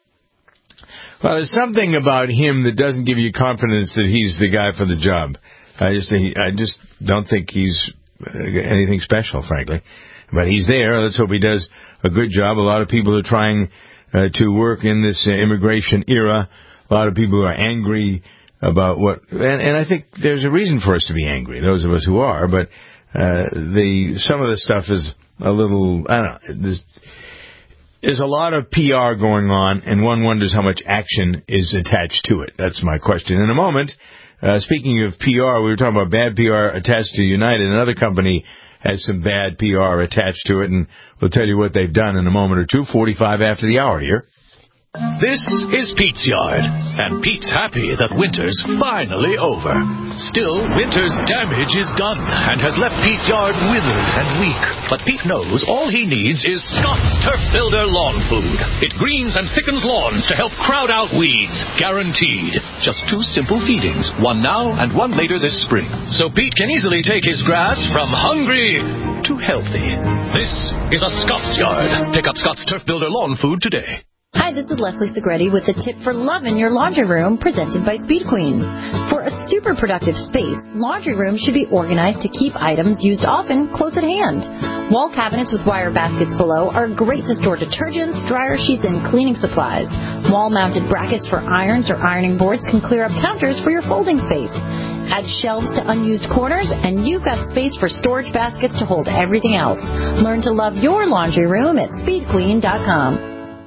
Well, there's something about him that doesn't give you confidence that he's the guy for the job. I just, I just don't think he's anything special, frankly. But he's there. Let's hope he does a good job. A lot of people are trying uh, to work in this uh, immigration era. A lot of people are angry about what, and, and I think there's a reason for us to be angry, those of us who are, but uh, the some of the stuff is a little, I don't know, there's, there's a lot of P R going on, and one wonders how much action is attached to it. That's my question. In a moment, uh, speaking of P R, we were talking about bad P R attached to United. Another company has some bad P R attached to it, and we'll tell you what they've done in a moment or two, forty-five after the hour here. This is Pete's Yard, and Pete's happy that winter's finally over. Still, winter's damage is done and has left Pete's yard withered and weak. But Pete knows all he needs is Scott's Turf Builder Lawn Food. It greens and thickens lawns to help crowd out weeds, guaranteed. Just two simple feedings, one now and one later this spring. So Pete can easily take his grass from hungry to healthy. This is a Scott's Yard. Pick up Scott's Turf Builder Lawn Food today. Hi, this is Leslie Segretti with the tip for love in your laundry room presented by Speed Queen. For a super productive space, laundry rooms should be organized to keep items used often close at hand. Wall cabinets with wire baskets below are great to store detergents, dryer sheets, and cleaning supplies. Wall-mounted brackets for irons or ironing boards can clear up counters for your folding space. Add shelves to unused corners, and you've got space for storage baskets to hold everything else. Learn to love your laundry room at speed queen dot com.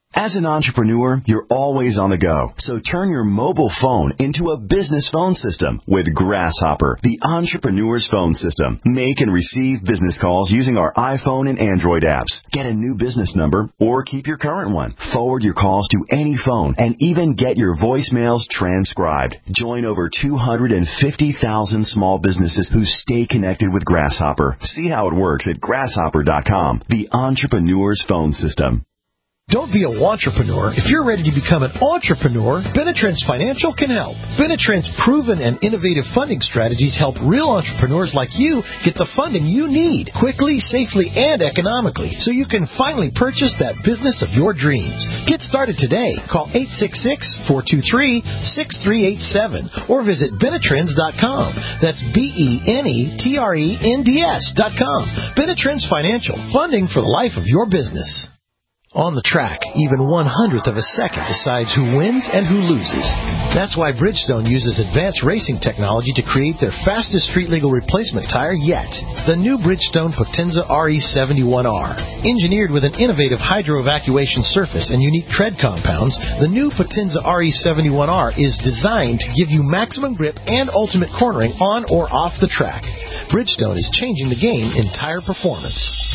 As an entrepreneur, you're always on the go. So turn your mobile phone into a business phone system with Grasshopper, the entrepreneur's phone system. Make and receive business calls using our iPhone and Android apps. Get a new business number or keep your current one. Forward your calls to any phone and even get your voicemails transcribed. Join over two hundred fifty thousand small businesses who stay connected with Grasshopper. See how it works at grasshopper dot com, the entrepreneur's phone system. Don't be a wantrepreneur. If you're ready to become an entrepreneur, Benetrends Financial can help. Benetrends' proven and innovative funding strategies help real entrepreneurs like you get the funding you need quickly, safely, and economically so you can finally purchase that business of your dreams. Get started today. Call eight six six, four two three, six three eight seven or visit Benetrends dot com. That's B E N E T R E N D S dot com. Benetrends Financial, funding for the life of your business. On the track, even one hundredth of a second decides who wins and who loses. That's why Bridgestone uses advanced racing technology to create their fastest street-legal replacement tire yet. The new Bridgestone Potenza R E seventy-one R. Engineered with an innovative hydro-evacuation surface and unique tread compounds, the new Potenza R E seventy-one R is designed to give you maximum grip and ultimate cornering on or off the track. Bridgestone is changing the game in tire performance.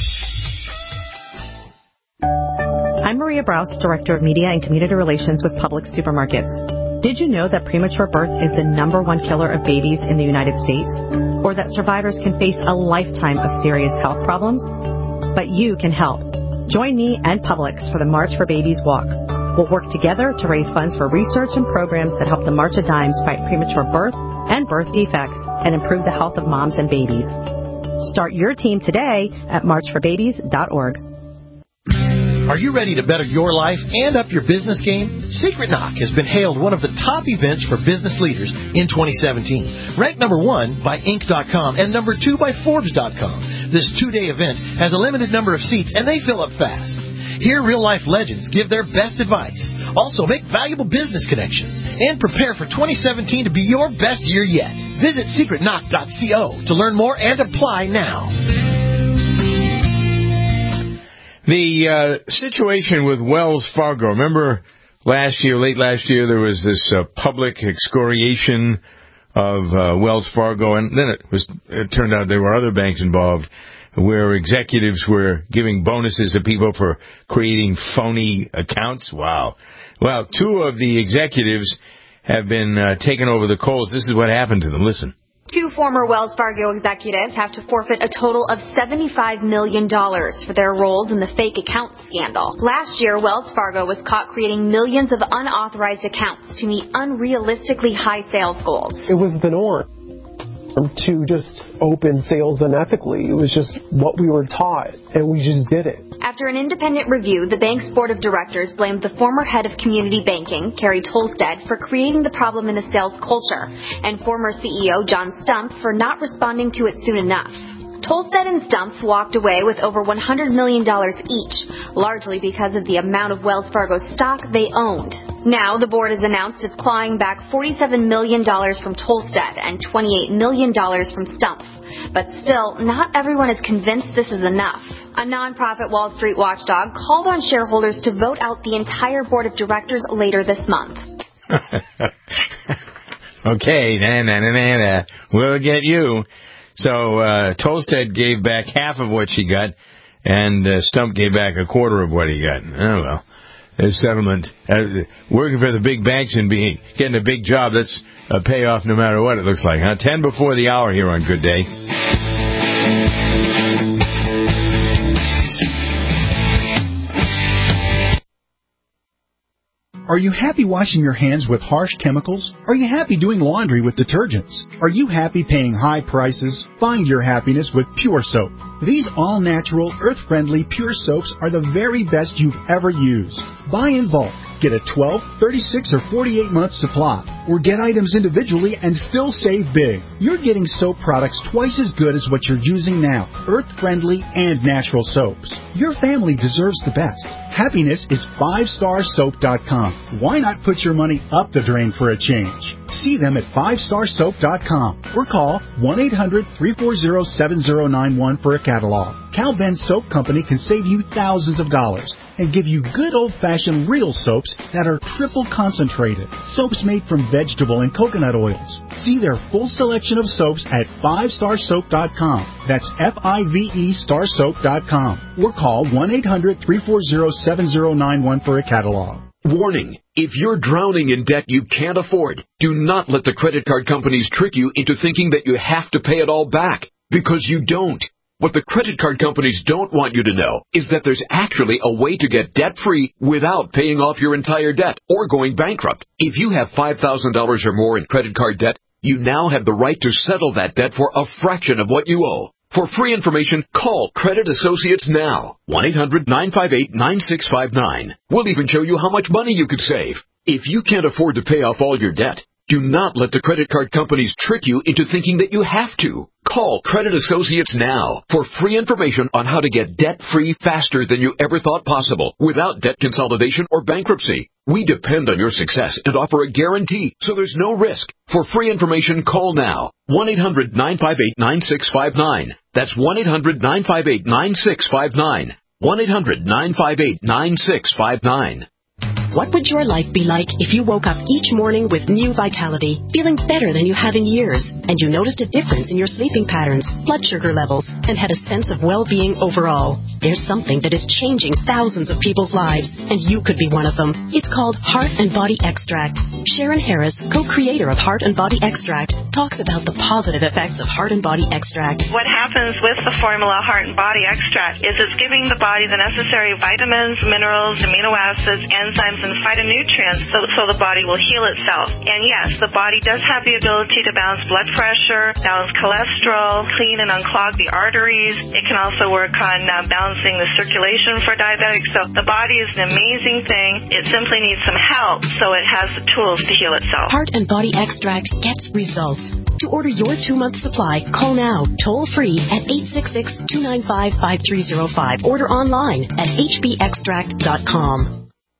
I'm Maria Brous, Director of Media and Community Relations with Publix Supermarkets. Did you know that premature birth is the number one killer of babies in the United States? Or that survivors can face a lifetime of serious health problems? But you can help. Join me and Publix for the March for Babies Walk. We'll work together to raise funds for research and programs that help the March of Dimes fight premature birth and birth defects and improve the health of moms and babies. Start your team today at march for babies dot org. Are you ready to better your life and up your business game? Secret Knock has been hailed one of the top events for business leaders in twenty seventeen. Ranked number one by Inc dot com and number two by Forbes dot com. This two-day event has a limited number of seats and they fill up fast. Hear real-life legends give their best advice. Also, make valuable business connections and prepare for twenty seventeen to be your best year yet. Visit secret knock dot co to learn more and apply now. The uh, situation with Wells Fargo, remember last year, late last year, there was this uh, public excoriation of uh, Wells Fargo, and then it was it turned out there were other banks involved where executives were giving bonuses to people for creating phony accounts. Wow. Well, two of the executives have been uh, taken over the coals. This is what happened to them. Listen. Two former Wells Fargo executives have to forfeit a total of seventy-five million dollars for their roles in the fake account scandal. Last year, Wells Fargo was caught creating millions of unauthorized accounts to meet unrealistically high sales goals. It was the norm to just open sales unethically. It was just what we were taught, and we just did it. After an independent review, the bank's board of directors blamed the former head of community banking, Carrie Tolstead, for creating the problem in the sales culture, and former C E O John Stumpf for not responding to it soon enough. Tolstead and Stumpf walked away with over one hundred million dollars each, largely because of the amount of Wells Fargo stock they owned. Now, the board has announced it's clawing back forty-seven million dollars from Tolstead and twenty-eight million dollars from Stumpf. But still, not everyone is convinced this is enough. A nonprofit Wall Street watchdog called on shareholders to vote out the entire board of directors later this month. Okay, na na na na na. We'll get you. So uh, Tolstead gave back half of what she got, and uh, Stumpf gave back a quarter of what he got. Oh, well. A settlement. Uh, working for the big banks and being getting a big job, that's a payoff no matter what it looks like. Huh? Ten before the hour here on Good Day. Are you happy washing your hands with harsh chemicals? Are you happy doing laundry with detergents? Are you happy paying high prices? Find your happiness with Pure Soap. These all-natural, earth-friendly Pure Soaps are the very best you've ever used. Buy in bulk. Get a twelve, thirty-six, or forty-eight month supply. Or get items individually and still save big. You're getting soap products twice as good as what you're using now. Earth-friendly and natural soaps. Your family deserves the best. Happiness is five star soap dot com. Why not put your money up the drain for a change? See them at five star soap dot com or call one eight hundred, three four zero, seven zero nine one for a catalog. Cal Ben Soap Company can save you thousands of dollars. and give you good old-fashioned real soaps that are triple concentrated. Soaps made from vegetable and coconut oils. See their full selection of soaps at five star soap dot com. That's F I V E star soap dot com. Or call one eight hundred, three four zero, seven zero nine one for a catalog. Warning. If you're drowning in debt you can't afford, do not let the credit card companies trick you into thinking that you have to pay it all back, because you don't. What the credit card companies don't want you to know is that there's actually a way to get debt-free without paying off your entire debt or going bankrupt. If you have five thousand dollars or more in credit card debt, you now have the right to settle that debt for a fraction of what you owe. For free information, call Credit Associates now. one eight hundred, nine five eight, nine six five nine. We'll even show you how much money you could save. If you can't afford to pay off all your debt, do not let the credit card companies trick you into thinking that you have to. Call Credit Associates now for free information on how to get debt-free faster than you ever thought possible without debt consolidation or bankruptcy. We depend on your success and offer a guarantee, so there's no risk. For free information, call now. one eight hundred, nine five eight, nine six five nine. That's one eight hundred, nine five eight, nine six five nine. one eight hundred, nine five eight, nine six five nine. What would your life be like if you woke up each morning with new vitality, feeling better than you have in years, and you noticed a difference in your sleeping patterns, blood sugar levels, and had a sense of well-being overall? There's something that is changing thousands of people's lives, and you could be one of them. It's called Heart and Body Extract. Sharon Harris, co-creator of Heart and Body Extract, talks about the positive effects of Heart and Body Extract. What happens with the formula Heart and Body Extract is it's giving the body the necessary vitamins, minerals, amino acids, enzymes, and phytonutrients so, so the body will heal itself. And yes, the body does have the ability to balance blood pressure, balance cholesterol, clean and unclog the arteries. It can also work on uh, balancing the circulation for diabetics. So the body is an amazing thing. It simply needs some help so it has the tools to heal itself. Heart and Body Extract gets results. To order your two-month supply, call now, toll-free at eight six six, two nine five, five three zero five. Order online at h b extract dot com.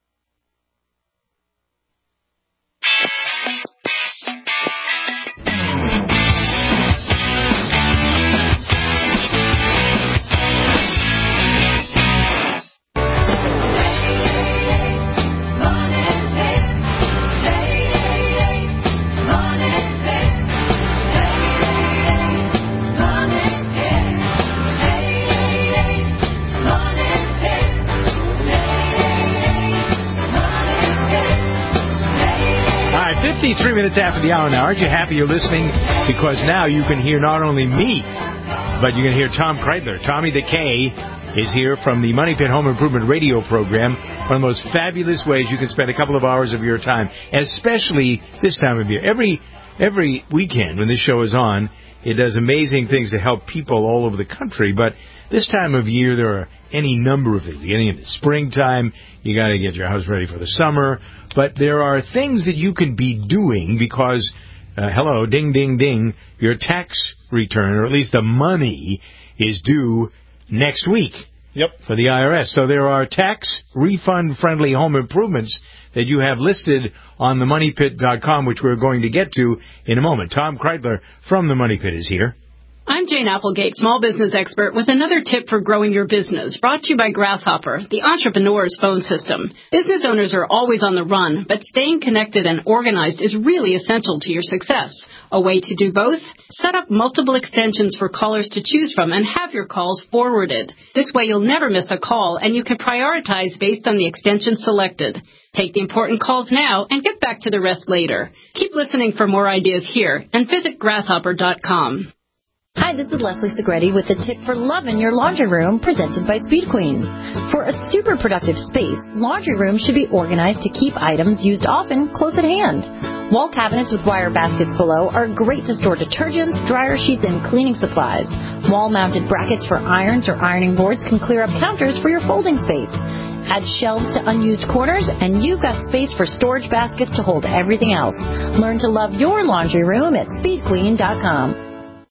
fifty-three minutes after the hour now. Aren't you happy you're listening? Because now you can hear not only me, but you can hear Tom Kreidler. Tommy the K is here from the Money Pit Home Improvement Radio Program. One of the most fabulous ways you can spend a couple of hours of your time, especially this time of year. Every every weekend when this show is on, it does amazing things to help people all over the country. But this time of year, there are any number of things. Getting into springtime, you got to get your house ready for the summer. But there are things that you can be doing because, uh, hello, ding, ding, ding, your tax return, or at least the money, is due next week. Yep. For the I R S. So there are tax refund-friendly home improvements that you have listed on the money pit dot com, which we're going to get to in a moment. Tom Kreidler from the Money Pit is here. I'm Jane Applegate, small business expert, with another tip for growing your business, brought to you by Grasshopper, the entrepreneur's phone system. Business owners are always on the run, but staying connected and organized is really essential to your success. A way to do both? Set up multiple extensions for callers to choose from and have your calls forwarded. This way you'll never miss a call, and you can prioritize based on the extension selected. Take the important calls now and get back to the rest later. Keep listening for more ideas here, and visit grasshopper dot com. Hi, this is Leslie Segretti with a tip for loving your laundry room presented by Speed Queen. For a super productive space, laundry rooms should be organized to keep items used often close at hand. Wall cabinets with wire baskets below are great to store detergents, dryer sheets, and cleaning supplies. Wall-mounted brackets for irons or ironing boards can clear up counters for your folding space. Add shelves to unused corners, and you've got space for storage baskets to hold everything else. Learn to love your laundry room at speed queen dot com.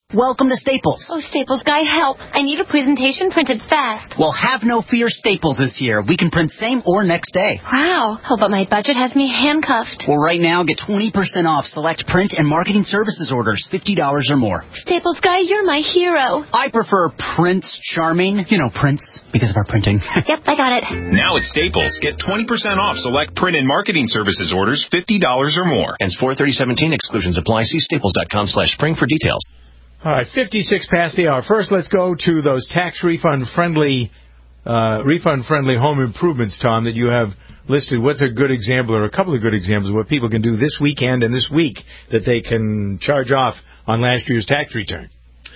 Welcome to Staples. Oh, Staples guy, help. I need a presentation printed fast. Well, have no fear, Staples is here. We can print same or next day. Wow. Oh, but my budget has me handcuffed. Well, right now, get twenty percent off select print and marketing services orders, fifty dollars or more. Staples guy, you're my hero. I prefer Prince Charming. You know, Prince, because of our printing. Yep, I got it. Now at Staples, get twenty percent off select print and marketing services orders, fifty dollars or more. Ends four thirty seventeen. Exclusions apply. See staples.com slash spring for details. All right, fifty-six past the hour. First, let's go to those tax refund-friendly uh, refund-friendly home improvements, Tom, that you have listed. What's a good example, or a couple of good examples of what people can do this weekend and this week that they can charge off on last year's tax return?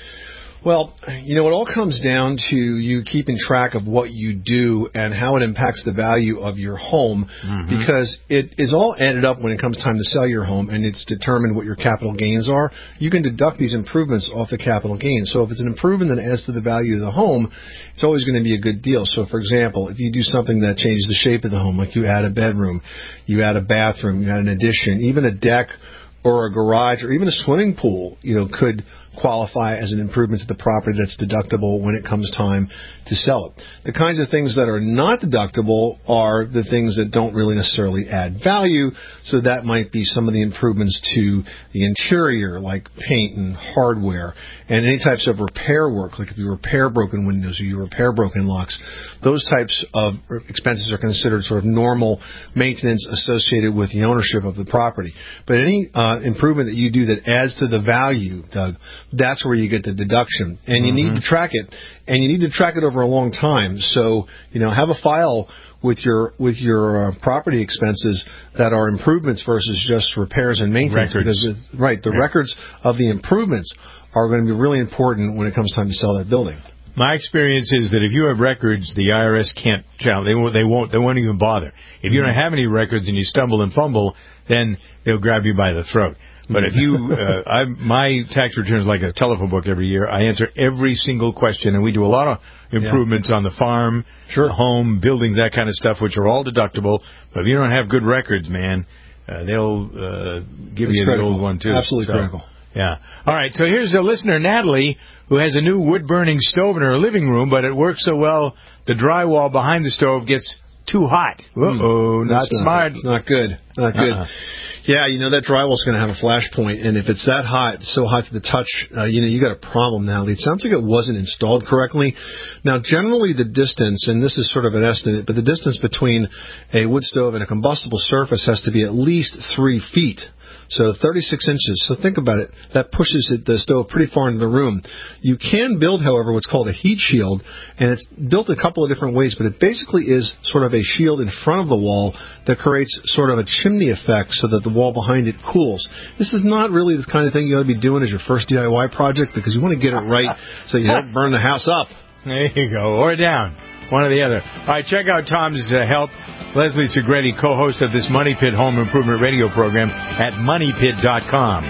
Well, you know, it all comes down to you keeping track of what you do and how it impacts the value of your home, mm-hmm. because it is all added up when it comes time to sell your home, and it's determined what your capital gains are. You can deduct these improvements off the capital gains. So if it's an improvement that adds to the value of the home, it's always going to be a good deal. So, for example, if you do something that changes the shape of the home, like you add a bedroom, you add a bathroom, you add an addition, even a deck or a garage or even a swimming pool, you know, could qualify as an improvement to the property that's deductible when it comes time to sell it. The kinds of things that are not deductible are the things that don't really necessarily add value, so that might be some of the improvements to the interior, like paint and hardware, and any types of repair work, like if you repair broken windows or you repair broken locks. Those types of expenses are considered sort of normal maintenance associated with the ownership of the property. But any uh, improvement that you do that adds to the value, Doug, that's where you get the deduction. And you mm-hmm. need to track it. And you need to track it over a long time. So, you know, have a file with your with your uh, property expenses that are improvements versus just repairs and maintenance. Records. Because, it, right, the yeah. records of the improvements are going to be really important when it comes time to sell that building. My experience is that if you have records, the I R S can't challenge. They won't. They won't. They won't even bother. If you don't have any records and you stumble and fumble, then they'll grab you by the throat. But if you, uh, I, my tax return is like a telephone book every year. I answer every single question, and we do a lot of improvements yeah. on the farm, sure. the home, buildings, that kind of stuff, which are all deductible. But if you don't have good records, man, uh, they'll uh, give it's you critical. the old one too. Absolutely so, critical. Yeah. All right. So here's a listener, Natalie, who has a new wood-burning stove in her living room, but it works so well the drywall behind the stove gets too hot. Uh-oh, not That's smart. Not, not good. Not good. Uh-uh. Yeah, you know, that drywall's going to have a flash point, and if it's that hot, so hot to the touch, uh, you know, you got a problem now. It sounds like it wasn't installed correctly. Now, generally the distance, and this is sort of an estimate, but the distance between a wood stove and a combustible surface has to be at least three feet. So thirty-six inches. So think about it. That pushes it, the stove pretty far into the room. You can build, however, what's called a heat shield, and it's built a couple of different ways, but it basically is sort of a shield in front of the wall that creates sort of a chimney effect so that the wall behind it cools. This is not really the kind of thing you ought to be doing as your first D I Y project, because you want to get it right so you don't burn the house up. There you go. Or down. One or the other. All right, check out Tom's uh, help. Leslie Segretti, co-host of this Money Pit Home Improvement Radio program at money pit dot com.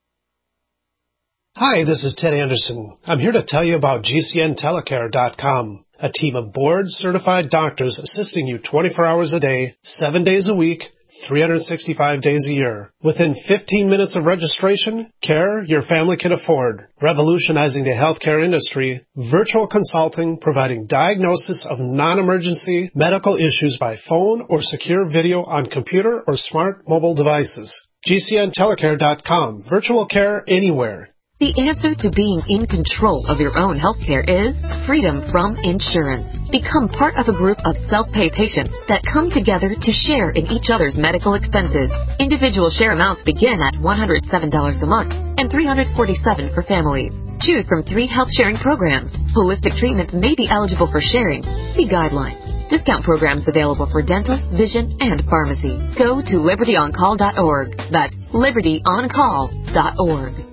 Hi, this is Ted Anderson. I'm here to tell you about G C N telecare dot com, a team of board-certified doctors assisting you twenty-four hours a day, seven days a week, three hundred sixty-five days a year. Within fifteen minutes of registration, care your family can afford. Revolutionizing the healthcare industry, virtual consulting providing diagnosis of non-emergency medical issues by phone or secure video on computer or smart mobile devices. G C N telecare dot com. Virtual care anywhere. The answer to being in control of your own healthcare is freedom from insurance. Become part of a group of self-pay patients that come together to share in each other's medical expenses. Individual share amounts begin at one hundred seven dollars a month and three hundred forty-seven dollars for families. Choose from three health-sharing programs. Holistic treatments may be eligible for sharing. See guidelines. Discount programs available for dental, vision, and pharmacy. Go to liberty on call dot org. That's liberty on call dot org.